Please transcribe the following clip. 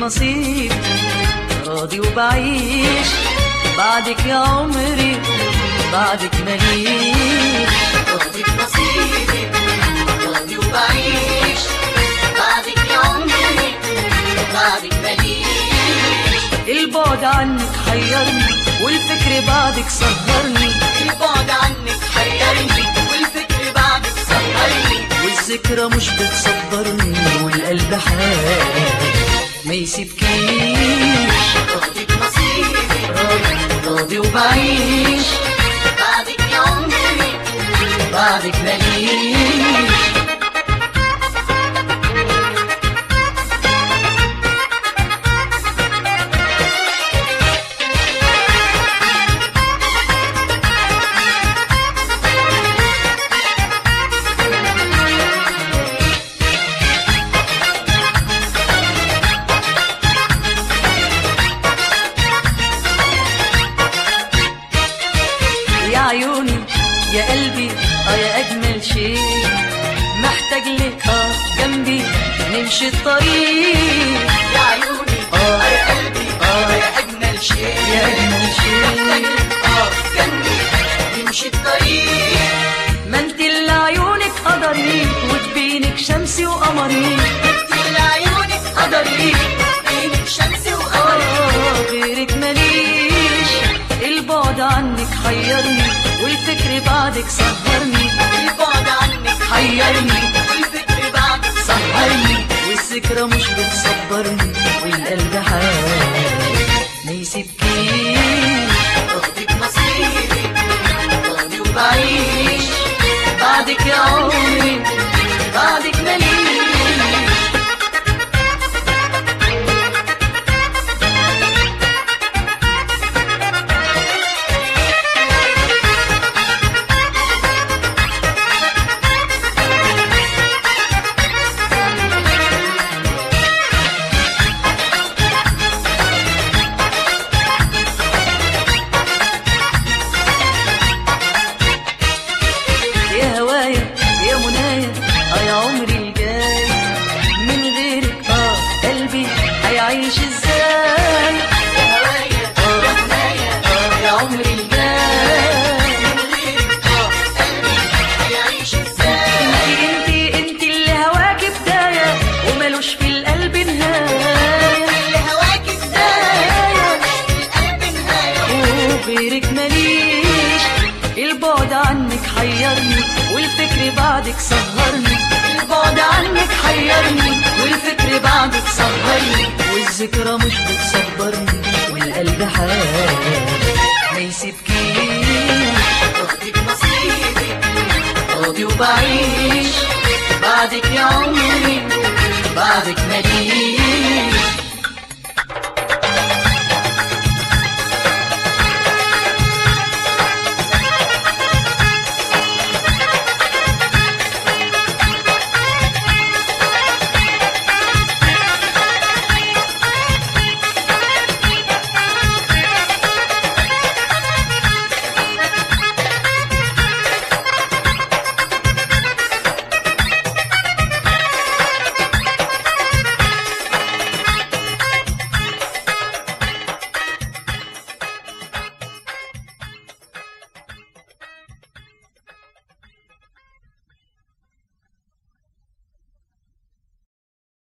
بنصيبي، راضي وبعيش بعدك يا عمري، بعدك ماليش. راضي بنصيبي، راضي وبعيش بعدك يا عمري، بعدك ماليش. البعد عنك حيرني والفكر بعدك سهرني، البعد عنك حيرني والفكر بعدك سهرني، والذكرى مش بتصبرني والقلب حال ما يسيبكيش. راضي بنصيبي، راضي وبعيش بعدك يا عمري، بعدك ماليش. يا عيوني يا قلبي يا أجمل شيء، محتاج لك جنبي نمشي الطريق. يا عيوني يا قلبي يا أجمل شيء، يا أجمل شيء محتاج لك جنبي نمشي الطريق. ما انت اللي عيونك قدري وتبينك شمسي وقمري، انت اللي عيونك قدري بينك شمسي وقمري، غيرك ماليش. البعد عنك حيرني والفكر بعدك سهرني، البعد عنك حيرني والفكر بعدك سهرني، والذكرى مش بتصبرني والقلب حال ما يسيبكيش. راضي بنصيبي، راضي وبعيش بعدك يا عمري، بعدك ماليش. يا هوايا يا منايا يا عمري الجاي، من غيرك قلبي هيعيش ازاي. يا هوايا يا منايا يا عمري الجاي من غيرك قلبي هيعيش ازاي. انت اللي هواكي بداية ومالوش في القلب نهاية، اللي هواكي بداية في القلب نهاية، وغيرك ماليش. البعد عنك حيرني والفكر بعدك سهرني، البعد عنك حيرني والفكر بعدك سهرني، والذكرى مش بتصبرني والقلب حال ما يسيبكيش. راضي بنصيبي، راضي وبعيش بعدك يا عمري، بعدك ماليش.